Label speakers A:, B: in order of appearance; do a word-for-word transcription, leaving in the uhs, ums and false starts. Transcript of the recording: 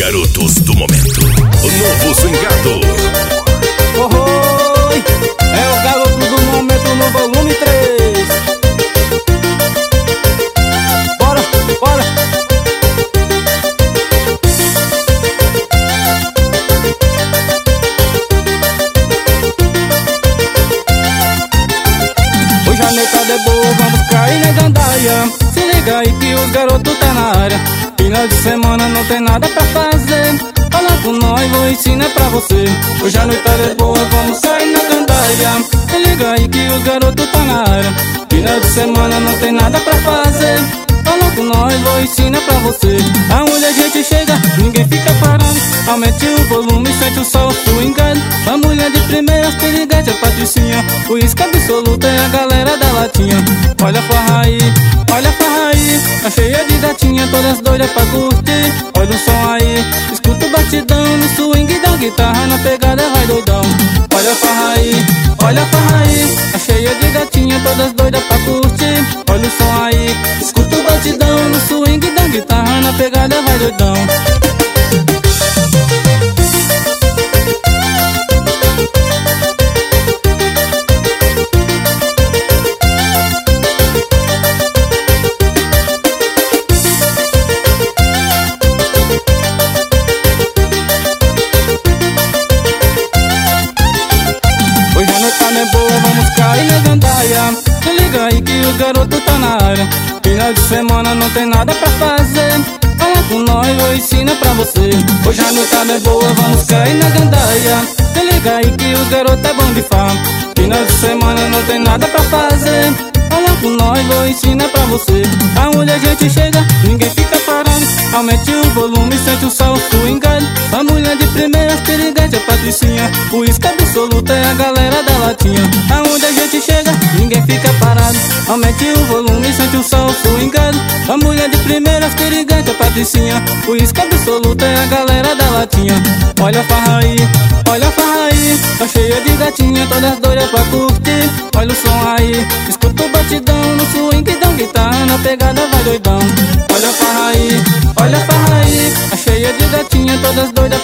A: garotos do momento. O novo swingado.
B: Oi, é o garoto do momento no volume três. Bora, bora. Hoje a noite é boa, vamos cair na gandaia. Se liga aí que os garotos tá na área. Final de semana não tem nada pra fazer. Fala com nós, vou ensinar pra você. Hoje a noite é boa, vamos sair na gandaia. Se liga aí que os garotos tá na área. Final de semana não tem nada pra fazer. Fala com nós, vou ensinar pra você. Aonde a gente chega, ninguém fica parando. Aumente o volume, sente o sol swingando. A mulher de primeira, se liga, é Patricinha. O isca absoluto é a galera da latinha. Olha a farra aí, olha a farra aí. Tá cheia de gatinha, todas doidas pra curtir. Olha o som aí, escuta o batidão. No swing da guitarra, na pegada vai doidão. Olha a farra aí, olha a farra aí. Tá cheia de gatinha, todas doidas pra curtir. Olha o som aí, escuta o batidão. No swing da guitarra, na pegada vai doidão. Hoje a noite é boa, vamos cair na gandaia. Se liga aí que os garotos tá na área. Final de semana não tem nada pra fazer. Fala com nós, vou ensinar pra você. Hoje a noite é boa, vamos cair na gandaia. Se liga aí que os garotos é bom de fama. Final de semana não tem nada pra fazer. Fala com nós, vou ensinar pra você. Aonde a gente chega, ninguém fica parando. Aumente o volume, sente o sol swingando. A mulher de primeira, perigante é Patricinha. O isca absoluto é a galera da latinha. Aonde a gente chega, ninguém fica parado. Aumente o volume, sente o sol swingando. A mulher de primeira, perigante é Patricinha. O isca absoluto é a galera da latinha. Olha a farra aí, olha a farra aí. Tá cheia de gatinha, todas doidas pra curtir. Olha o som aí, escuta o batidão. No swing da guitarra, na pegada vai doidão. Olha a farra aí, olha a farra aí. Tá cheia de gatinha, todas doidas